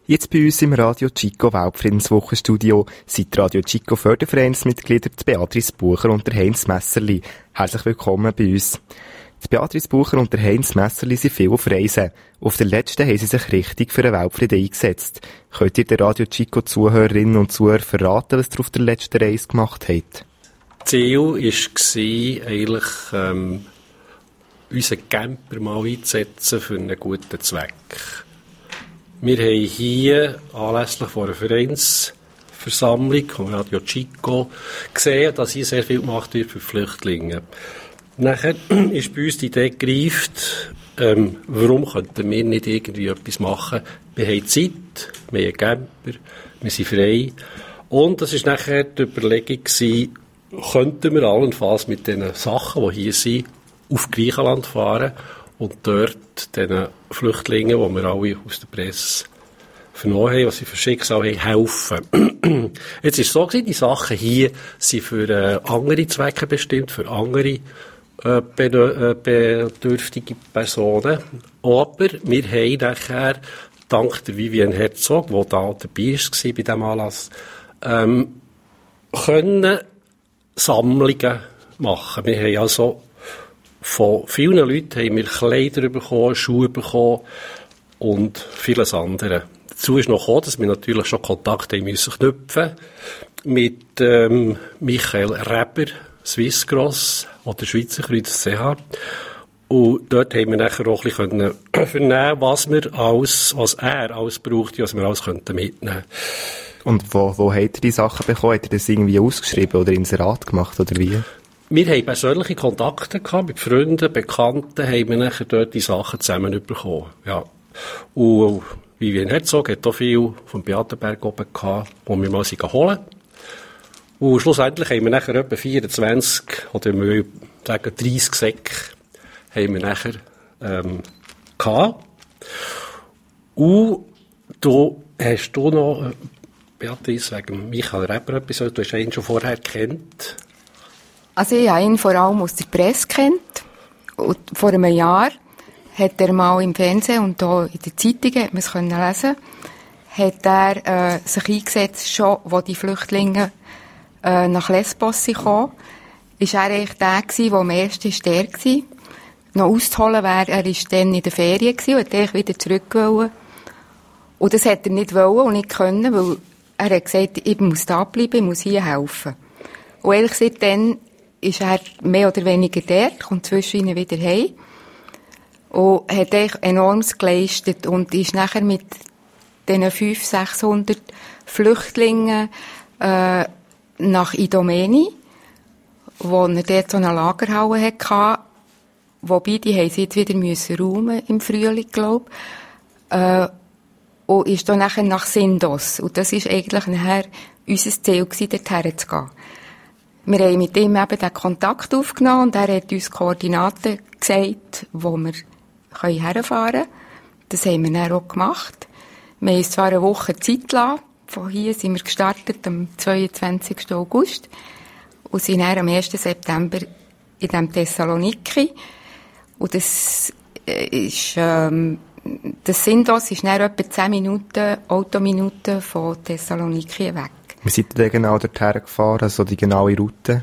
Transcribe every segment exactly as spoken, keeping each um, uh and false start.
Jetzt bei uns im Radio Chico Weltfriedenswochenstudio sind Radio Chico Fördervereinsmitglieder Beatrice Bucher und der Heinz Messerli. Herzlich willkommen bei uns. Die Beatrice Bucher und der Heinz Messerli sind viel auf Reisen. Auf der letzten haben sie sich richtig für den Weltfrieden eingesetzt. Könnt ihr den Radio Chico Zuhörerinnen und Zuhörer verraten, was ihr auf der letzten Reise gemacht habt? Ziel war eigentlich, ähm, unseren Camper mal einzusetzen für einen guten Zweck. Wir haben hier anlässlich von einer Vereinsversammlung von Radio Chico gesehen, dass hier sehr viel gemacht wird für Flüchtlinge. Nachher ist bei uns die Idee gereift, ähm, warum könnten wir nicht irgendwie etwas machen? Wir haben Zeit, wir haben einen Camper, wir sind frei. Und das war nachher die Überlegung gewesen, könnten wir allenfalls mit den Sachen, die hier sind, auf Griechenland fahren und dort den Flüchtlingen, die wir alle aus der Presse vernommen haben, was sie für Schicksal haben, helfen. Jetzt ist es so gewesen, die Sachen hier sind für äh, andere Zwecke bestimmt, für andere äh, be- äh, bedürftige Personen. Aber wir haben nachher, dank der Vivian Herzog, die da dabei war bei diesem Anlass, ähm, können Sammlungen machen. Wir haben also von vielen Leuten haben wir Kleider bekommen, Schuhe bekommen und vieles andere. Dazu ist noch gekommen, dass wir natürlich schon Kontakt haben müssen knüpfen mit ähm, Michael Reber, Swisscross oder Schweizer Kreuz C H. Und dort haben wir nachher auch ein bisschen vernehmen, was wir alles, was er alles braucht, was wir alles mitnehmen könnten. Und wo, wo habt ihr die Sachen bekommen? Habt ihr das irgendwie ausgeschrieben oder Inserat gemacht oder wie? Wir haben persönliche Kontakte gehabt, mit Freunden, Bekannten, haben wir nachher dort die Sachen zusammen bekommen. Ja. Und Vivian Herzog hat auch viel vom Beatenberg oben gehabt, wo wir mal sie holen. Und schlussendlich haben wir nachher etwa vierundzwanzig, oder wir wollen sagen dreissig Säcke, haben wir nachher, ähm, gehabt. Und du hast du noch, Beatrice, wegen Michael Reber etwas, du hast ihn schon vorher kennt. Also ich habe ihn vor allem aus der Presse kennt. Und vor einem Jahr hat er mal im Fernsehen und auch in den Zeitungen, hat man es können lesen, hat er äh, sich eingesetzt, schon, wo die Flüchtlinge äh, nach Lesbos kamen. Ist er eigentlich der gewesen, der am ersten ist der gewesen. Noch auszuholen wäre, er war dann in der Ferien gewesen und hat eigentlich wieder zurück wollen. Und das hat er nicht wollen und nicht können, weil er hat gesagt, ich muss da bleiben, ich muss hier helfen. Und ehrlich gesagt, dann ist er mehr oder weniger der, kommt zwischen ihnen wieder heim und hat eigentlich enormes geleistet und ist nachher mit diesen fünfhundert, sechshundert Flüchtlingen äh, nach Idomeni, wo er dort so eine Lagerhalle hatte, wobei die haben sie jetzt wieder müssen räumen im Frühling, glaube ich, äh, und ist dann nachher nach Sindos. Und das war eigentlich nachher unser Ziel gewesen, dorthin zu gehen. Wir haben mit ihm eben den Kontakt aufgenommen und er hat uns Koordinaten gesagt, wo wir herfahren können. Das haben wir dann auch gemacht. Wir haben uns zwar eine Woche Zeit gelassen. Von hier sind wir gestartet am zweiundzwanzigsten August und sind dann am ersten September in diesem Thessaloniki. Und das ist, ähm, das Sindos ist dann etwa zehn Minuten, Autominuten von Thessaloniki weg. Wie seid ihr denn genau dorthin gefahren, also die genaue Route?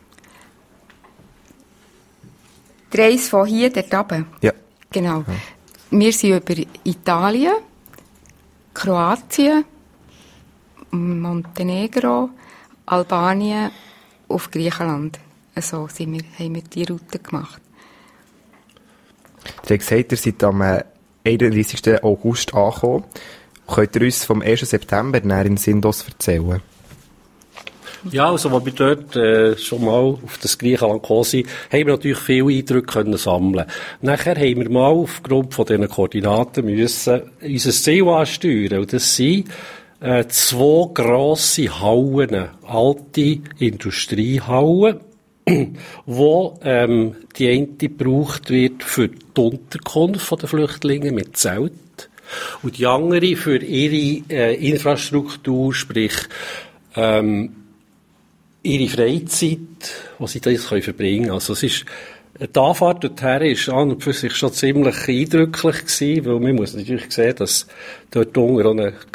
Die Reise von hier dort runter? Ja. Genau. Ja. Wir sind über Italien, Kroatien, Montenegro, Albanien auf Griechenland. Also sind wir, haben wir die Route gemacht. Ihr habt gesagt, ihr seid am einunddreissigsten August angekommen. Könnt ihr uns vom ersten September näher in Sindos erzählen? Ja, also, als wir dort äh, schon mal auf das Griechenland gekommen sind, haben wir natürlich viele Eindrücke können sammeln. Nachher haben wir mal aufgrund von diesen Koordinaten müssen unser Ziel ansteuern. Und das sind äh, zwei grosse Hallen, alte Industriehallen, wo ähm, die eine gebraucht wird für die Unterkunft der Flüchtlinge mit Zelt. Und die andere für ihre äh, Infrastruktur, sprich ähm, ihre Freizeit, wo sie das können verbringen können. Also es ist, die Anfahrt dorthin war an und für sich schon ziemlich eindrücklich gewesen, weil man muss natürlich sehen, dass dort unten auch eine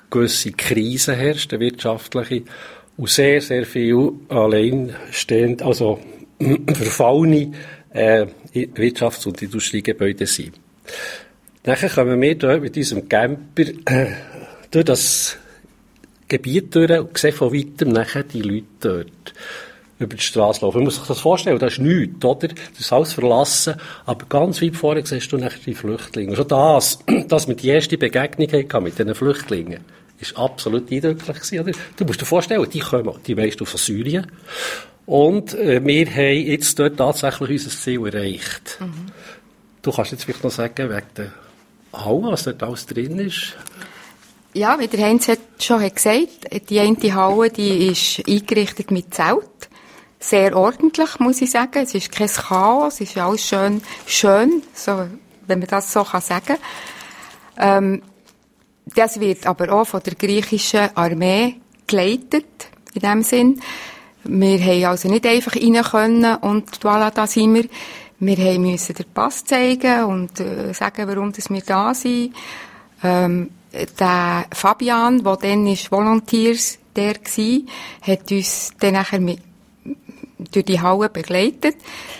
gewisse Krise herrscht, eine wirtschaftliche, und sehr, sehr viel alleinstehend, also verfallene äh, Wirtschafts- und Industriegebäude sind. Nachher kommen wir dort mit unserem Camper äh, durch das Gebiet durch und sehen von weitem nachher die Leute dort über die Straße laufen. Man muss sich das vorstellen, das ist nichts, oder? Das ist alles verlassen, aber ganz weit vorne siehst du nachher die Flüchtlinge. Und schon das, dass wir die erste Begegnung hatten mit diesen Flüchtlingen, ist absolut eindrücklich gewesen, oder? Du musst dir vorstellen, die kommen, die meisten aus Syrien. Und äh, wir haben jetzt dort tatsächlich unser Ziel erreicht. Mhm. Du kannst jetzt vielleicht noch sagen, wegen der Halle, was dort alles drin ist? Ja, wie der Heinz hat schon gesagt, die eine Halle, die ist eingerichtet mit Zelt. Sehr ordentlich, muss ich sagen. Es ist kein Chaos, es ist alles schön, schön, so, wenn man das so kann sagen. Ähm, das wird aber auch von der griechischen Armee geleitet, in dem Sinn. Wir haben also nicht einfach rein können und voilà, da sind wir. Wir haben müssen den Pass zeigen und äh, sagen, warum dass wir da sind. Ähm, der Fabian, der dann ist Volunteers der war, hat uns dann nachher mit durch die Halle begleitet.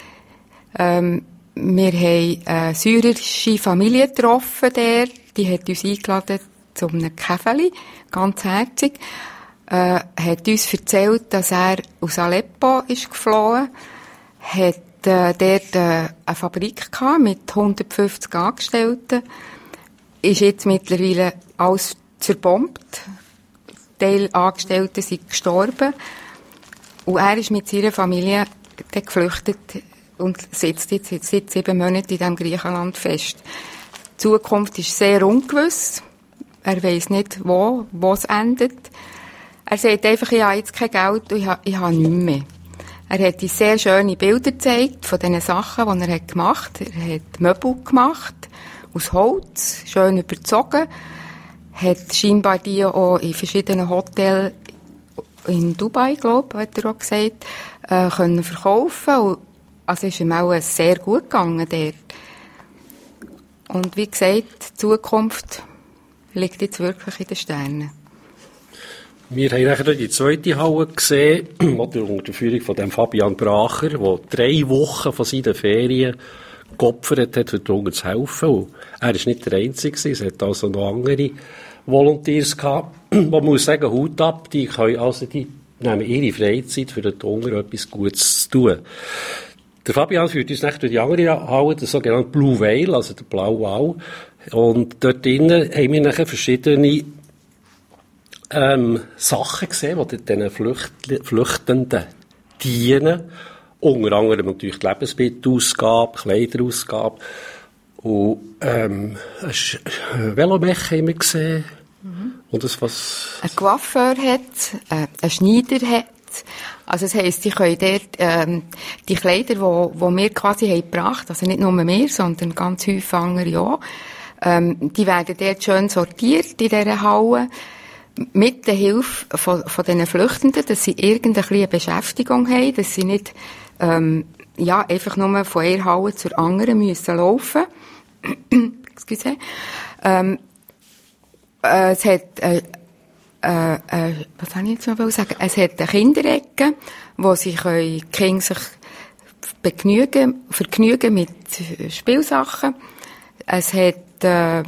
Ähm, wir haben eine syrische Familie getroffen der, die hat uns eingeladen zu einem Käfeli, ganz herzig, äh, hat uns erzählt, dass er aus Aleppo ist geflohen, hat äh, dort äh, eine Fabrik gehabt mit hundertfünfzig Angestellten, ist jetzt mittlerweile alles zerbombt, Teil Angestellte sind gestorben. Und er ist mit seiner Familie dann geflüchtet und sitzt jetzt seit sieben Monaten in diesem Griechenland fest. Die Zukunft ist sehr ungewiss. Er weiss nicht, wo, wo es endet. Er sagt einfach, ich habe jetzt kein Geld und ich habe, ich habe nichts mehr. Er hat uns sehr schöne Bilder gezeigt von den Sachen, die er gemacht hat. Er hat Möbel gemacht, aus Holz, schön überzogen. Hat scheinbar die auch in verschiedenen Hotels in Dubai, glaube ich, hat er auch gesagt, äh, können verkaufen. Und, also ist ihm auch sehr gut gegangen dort. Und wie gesagt, die Zukunft liegt jetzt wirklich in den Sternen. Wir haben nachher die zweite Halle gesehen, unter der Führung von dem Fabian Bracher, der drei Wochen von seinen Ferien geopfert hat, für drunter zu helfen. Und er war nicht der Einzige, es hat also noch andere Volunteers gehabt. Man muss sagen, Hut ab, die können also, die nehmen ihre Freizeit für den Hunger etwas Gutes zu tun. Der Fabian führt uns nicht durch die andere Halle, der sogenannte Blue Whale, also der blaue Wal. Und dort drinnen haben wir nachher verschiedene ähm, Sachen gesehen, die diesen Flücht Flüchtenden dienen. Unter anderem natürlich die Lebensmittelausgabe, Kleiderausgabe. Und ähm, ein Velomech haben wir gesehen. Mhm. Und das was... Ein Coiffeur hat, äh, ein Schneider hat. Also das heisst, die können dort ähm, die Kleider, die wo, wo wir quasi haben gebracht, also nicht nur wir, sondern ganz häufig andere auch, ähm, die werden dort schön sortiert in dieser Halle, mit der Hilfe von, von diesen Flüchtenden, dass sie irgendeine Beschäftigung haben, dass sie nicht ähm, ja, einfach nur von einer Halle zur anderen müssen laufen. Excuse. Ähm, äh, es hat, äh, äh, äh, was soll ich jetzt noch sagen? Es hat eine Kinderecke, wo sie können, die Kinder sich begnügen, vergnügen mit Spielsachen. Es hat, äh,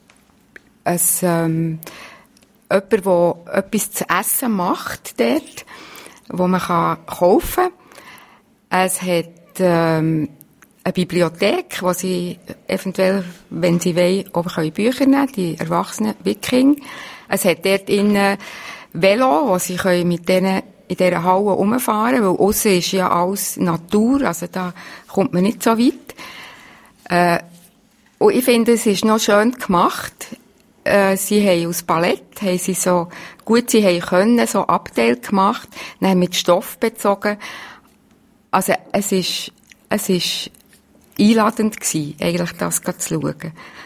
es, ähm, jemand, der etwas zu essen macht dort, wo man kann kaufen kann. Es hat, ähm, eine Bibliothek, wo sie eventuell, wenn sie wollen, auch Bücher nehmen können, die erwachsenen Wikinger. Es hat dort innen Velo, wo sie können mit denen in dieser Halle rumfahren, weil aussen ist ja alles Natur, also da kommt man nicht so weit. Äh, und ich finde, es ist noch schön gemacht. Äh, sie haben aus Palett, haben sie so, gut sie haben können, so Abteil gemacht, dann mit Stoff bezogen. Also es ist, es ist einladend gewesen, eigentlich das zu schauen.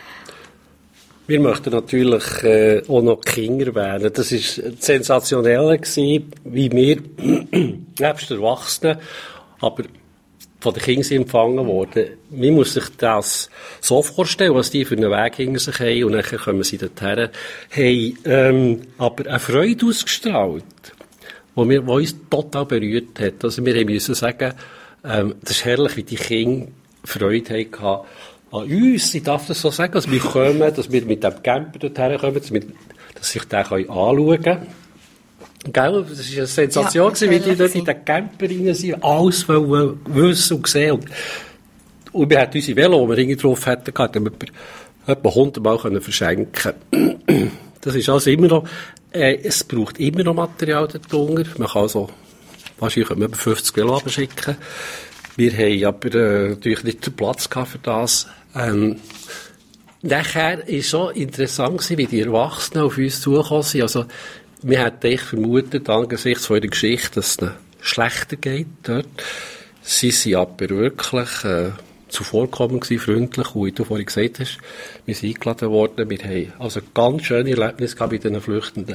Wir möchten natürlich äh, auch noch Kinder wählen. Das war sensationell gewesen, wie wir, nebst Erwachsenen, aber von den Kindern empfangen worden. Man muss sich das so vorstellen, was die für einen Weg hinter sich haben, und dann kommen sie dorthin, haben, ähm, aber eine Freude ausgestrahlt, die wir, die uns total berührt hat. Also wir müssen sagen, ähm, das ist herrlich, wie die Kinder Freude hatten an uns. Ich darf das so sagen, dass wir kommen, dass wir mit dem Camper dorthin kommen, dass, wir, dass sich den anschauen können. Gell? Das war eine Sensation, ja, wie die dort in den Camper rein sind, alles wollen wissen und sehen. Und, und wir hatten unsere Velo, die wir irgendwie drauf hatten, hatten wir etwa hundert Mal können verschenken. Das ist also immer noch, äh, es braucht immer noch Material dort drunter. Man kann also, wahrscheinlich können wir über fünfzig Velo abschicken. Wir haben aber äh, natürlich nicht den Platz gehabt für das. Ähm, nachher war es so interessant gewesen, wie die Erwachsenen auf uns zugekommen sind. Also, wir hätten echt vermutet, angesichts von ihrer Geschichte, dass es ihnen schlechter geht dort. Sie sind aber wirklich äh, zuvorkommend gewesen, freundlich, und wie du vorhin gesagt hast, wir sind eingeladen worden. Wir haben also ganz schöne Erlebnisse gehabt bei diesen Flüchtenden.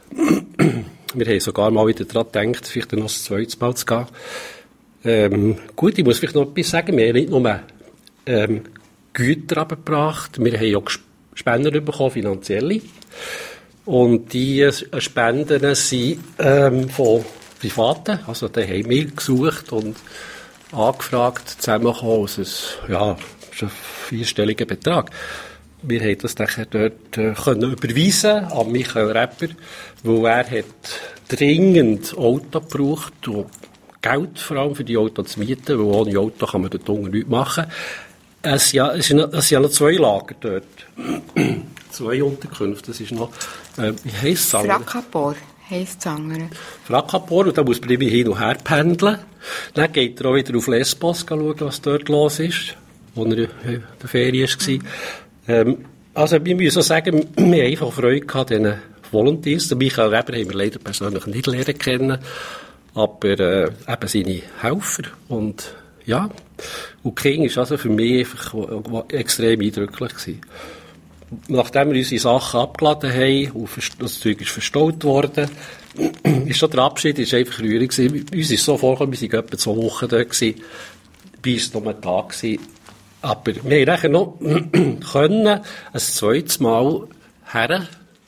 Wir haben sogar mal wieder daran gedacht, vielleicht noch das zweite Mal zu gehen. Ähm, gut, ich muss vielleicht noch etwas sagen. Wir haben nicht nur ähm, Güter abgebracht, wir haben auch Spenden bekommen, finanzielle. Und die Spenden sind ähm, von Privaten, also die haben wir gesucht und angefragt, zusammengekommen. Also es, ja, das ist ein vierstelliger Betrag. Wir haben das nachher dort äh, können überweisen an Michael Repper, weil er hat dringend Auto gebraucht und Geld vor allem für die Autos zu mieten, weil ohne Auto kann man dort unten nichts machen. Es sind ja, es sind, es sind ja noch zwei Lager dort. Zwei Unterkünfte. Das ist noch, äh, wie heisst es? Fracapor heisst es andere. Fracapor, und da muss man immer hin und her pendeln. Dann geht er auch wieder auf Lesbos schauen, was dort los ist, wo er in der Ferien war. Mhm. Ähm, also, wir müssen sagen, wir haben einfach Freude gehabt an diesen Volunteers. Den Michael Weber haben wir leider persönlich nicht lernen kennen, aber äh, eben seine Helfer. Und ja, und King war also für mich einfach extrem eindrücklich gewesen. Nachdem wir unsere Sachen abgeladen haben und das Zeug ist verstaut worden, ist schon der Abschied ist einfach rührig gewesen. Uns ist so vorgekommen, wir waren etwa zwei Wochen dort gewesen, bei uns noch ein Tag gewesen. Aber wir haben nachher noch können, ein zweites Mal her,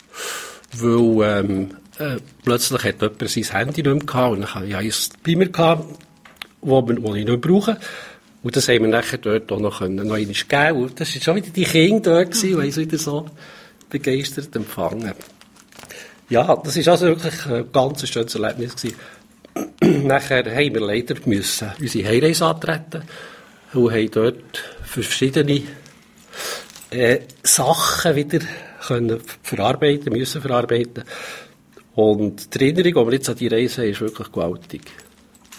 weil ähm, äh, plötzlich hat jemand sein Handy nicht mehr gehabt und dann hatte ich eins bei mir gehabt, wo, wir, wo ich nicht brauche. Und das haben wir nachher dort auch noch können, noch einmal geben. Und das waren schon wieder die Kinder dort gewesen, die uns wieder so begeistert empfangen. Ja, das war also wirklich ein ganz schönes Erlebnis gewesen. Nachher haben wir leider müssen unsere Heimreise antreten und haben dort verschiedene äh, Sachen wieder können verarbeiten, müssen verarbeiten. Und die Erinnerung, die wir jetzt an die Reise haben, ist wirklich gewaltig. Ja.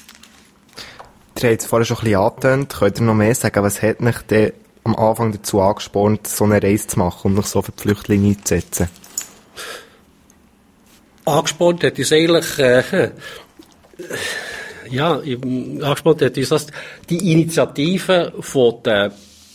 Ihr habt es vorhin schon ein bisschen angetönt. Könnt ihr noch mehr sagen? Was hat mich denn am Anfang dazu angespornt, so eine Reise zu machen und mich so für die Flüchtlinge einzusetzen? Angespornt hat uns eigentlich, äh, ja, angespornt hat uns das, die Initiative von den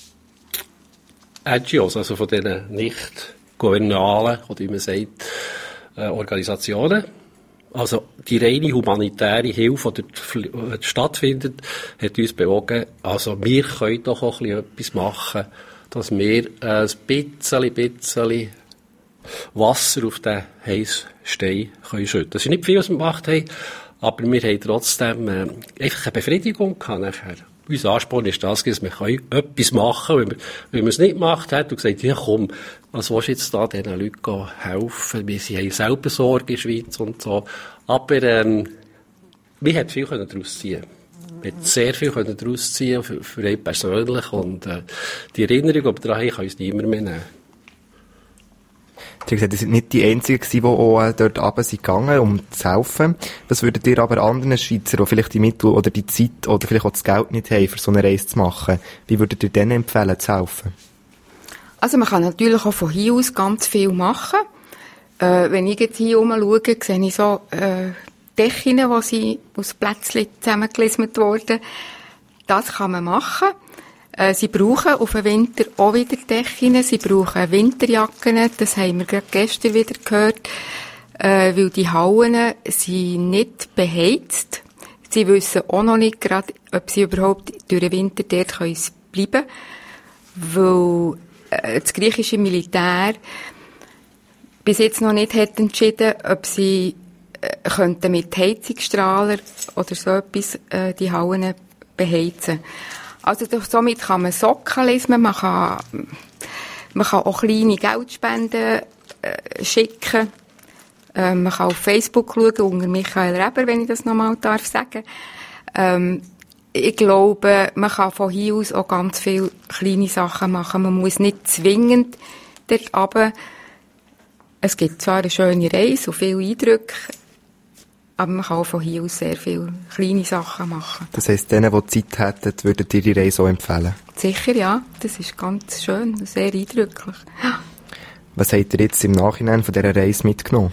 N G Os, also von den nicht-gouvernalen, oder wie man sagt, äh, Organisationen. Also die reine humanitäre Hilfe, die dort stattfindet, hat uns bewogen, also wir können doch auch ein bisschen etwas machen, dass wir ein bisschen, bisschen Wasser auf den heißen Stein können schütten. Das ist nicht viel, was wir gemacht haben, aber wir haben trotzdem äh, einfach eine Befriedigung gehabt nachher. Unser Ansporn ist das, dass wir etwas machen können. Wenn wir, wenn wir es nicht gemacht haben, und gesagt, ja komm, was willst du jetzt da diesen Leuten helfen? Wir haben selber Sorge in der Schweiz und so. Aber ähm, wir konnten viel daraus ziehen. Wir konnten sehr viel daraus ziehen, für, für ihn persönlich. Und äh, die Erinnerung daran kann uns niemand mehr nehmen. Du hast gesagt, ihr seid nicht die Einzigen, die auch dort runter sind gegangen, um zu helfen. Was würdet ihr aber anderen Schweizer, die vielleicht die Mittel oder die Zeit oder vielleicht auch das Geld nicht haben, für so eine Reise zu machen, wie würdet ihr denen empfehlen, zu helfen? Also man kann natürlich auch von hier aus ganz viel machen. Äh, wenn ich jetzt hier rumschaue, sehe ich so äh, Dächen, die sie aus Plätzchen zusammengelismet wurden. Das kann man machen. Äh, sie brauchen auf den Winter auch wieder Dächen. Sie brauchen Winterjacken. Das haben wir gerade gestern wieder gehört. Äh, weil die Hallen sind nicht beheizt. Sie wissen auch noch nicht gerade, ob sie überhaupt durch den Winter dort können bleiben können, weil äh, das griechische Militär bis jetzt noch nicht hat entschieden, ob sie äh, könnten mit Heizungsstrahler oder so etwas äh, die Hallen beheizen. Also somit kann man Socken lesen, man kann, man kann auch kleine Geldspenden äh, schicken. Äh, man kann auf Facebook schauen, unter Michael Reber, wenn ich das nochmal darf sagen. Ähm, ich glaube, man kann von hier aus auch ganz viele kleine Sachen machen. Man muss nicht zwingend dort runter. Es gibt zwar eine schöne Reise und viele Eindrücke, aber man kann auch von hier aus sehr viele kleine Sachen machen. Das heisst, denen, die Zeit hätten, würdet ihr die Reise auch empfehlen? Sicher, ja. Das ist ganz schön und sehr eindrücklich. Was habt ihr jetzt im Nachhinein von dieser Reise mitgenommen?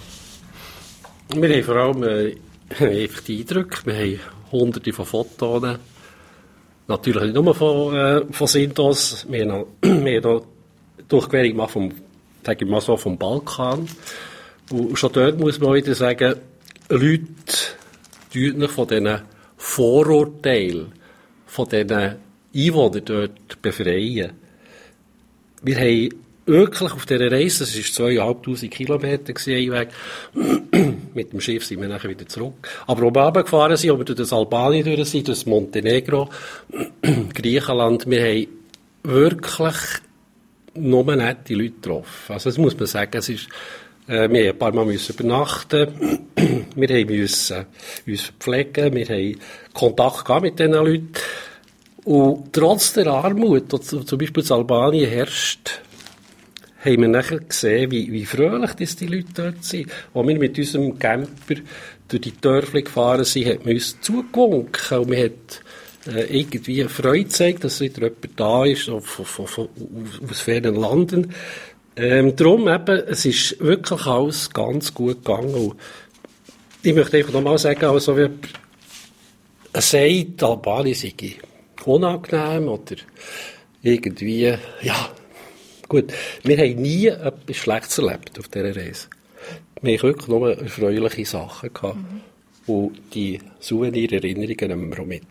Wir haben vor allem äh, einfach die Eindrücke. Wir haben hunderte von Fotos. Natürlich nicht nur von, äh, von Sintos. Wir haben noch, wir haben noch Durchquerung gemacht vom, sage ich mal so, vom Balkan. Und schon dort muss man wieder sagen, Leute tun von diesen Vorurteilen, von diesen Einwohnern dort befreien. Wir haben wirklich auf dieser Reise, das war zweitausendfünfhundert Kilometer ein Weg, mit dem Schiff sind wir nachher wieder zurück. Aber wo wir runtergefahren sind, ob wir durch das Albanien durch sind, durch das Montenegro, Griechenland, wir haben wirklich nur nette Leute getroffen. Also das muss man sagen, es ist, äh, wir haben ein paar Mal müssen übernachten, wir haben müssen uns verpflegen, wir haben Kontakt gehabt mit diesen Leuten. Und trotz der Armut, die zum Beispiel in Albanien herrscht, haben wir nachher gesehen, wie, wie fröhlich das die Leute dort sind. Als wir mit unserem Camper durch die Dörfer gefahren sind, hat man uns zugewunken. Und man hat äh, irgendwie Freude gezeigt, dass wieder jemand da ist, von, von, von, aus fernen Landen. Ähm, darum eben, es ist wirklich alles ganz gut gegangen. Und ich möchte einfach nochmal sagen, also, wie er sagt, Albanien sei unangenehm oder irgendwie, ja, gut, wir haben nie etwas Schlechtes erlebt auf dieser Reise. Wir haben wirklich nur erfreuliche Sachen gehabt. Mhm. Und die Souvenir-Erinnerungen nehmen wir auch mit.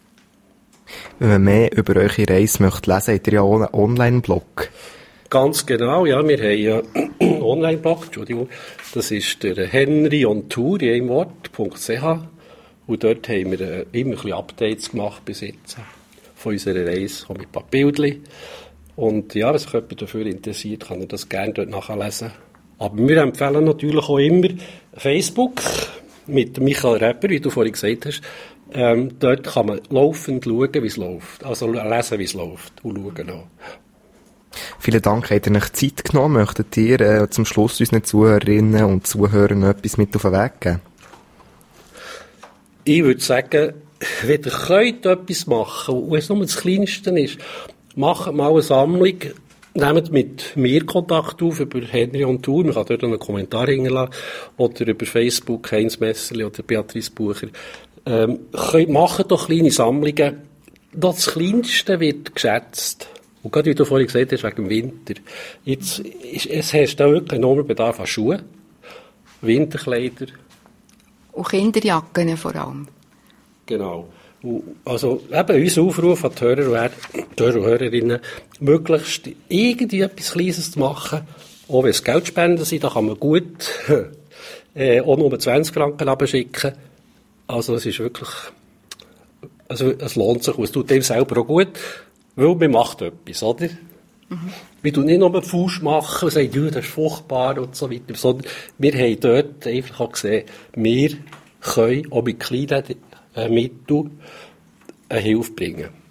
Wenn man mehr über eure Reise möchte lesen, habt ihr ja auch einen Online-Blog. Ganz genau, ja. Wir haben ja einen Online-Blog, Entschuldigung. Das ist der Henry on Tour, in einem Wort, .ch. Und dort haben wir immer ein bisschen Updates gemacht bis jetzt. Von unserer Reise, auch mit ein paar Bildchen. Und ja, wenn sich jemand dafür interessiert, kann er das gerne dort nachlesen. Aber wir empfehlen natürlich auch immer Facebook mit Michael Reber, wie du vorhin gesagt hast. Ähm, dort kann man laufend schauen, wie es läuft. Also lesen, wie es läuft und schauen auch. Vielen Dank, habt ihr euch Zeit genommen. Möchtet ihr äh, zum Schluss unseren Zuhörerinnen und Zuhörern etwas mit auf den Weg geben? Ich würde sagen, wenn ihr könnt etwas machen, und wenn es nur das Kleinste ist, macht mal eine Sammlung, nehmt mit mir Kontakt auf über Henry on Tour, man kann dort einen Kommentar hinterlassen, oder über Facebook, Heinz Messerli oder Beatrice Bucher. Ähm, könnt, macht doch kleine Sammlungen. Das Kleinste wird geschätzt. Und gerade wie du vorhin gesagt hast, wegen dem Winter. Jetzt ist, es herrscht da wirklich enormer Bedarf an Schuhen, Winterkleider. Und Kinderjacken vor allem. Genau. Also eben unser Aufruf an die Hörer und Hörerinnen, möglichst irgendwie etwas Kleines zu machen, auch wenn es Geldspenden sind, da kann man gut äh, auch nur zwanzig Franken abschicken. Also es ist wirklich, also es lohnt sich, und es tut dem selber auch gut, weil man macht etwas, oder? Mhm. Wir tun nicht nur Fuß machen und sagen, ja, das ist furchtbar und so weiter, sondern wir haben dort einfach auch gesehen, wir können auch mit kleinen äh, Mitteln eine Hilfe bringen.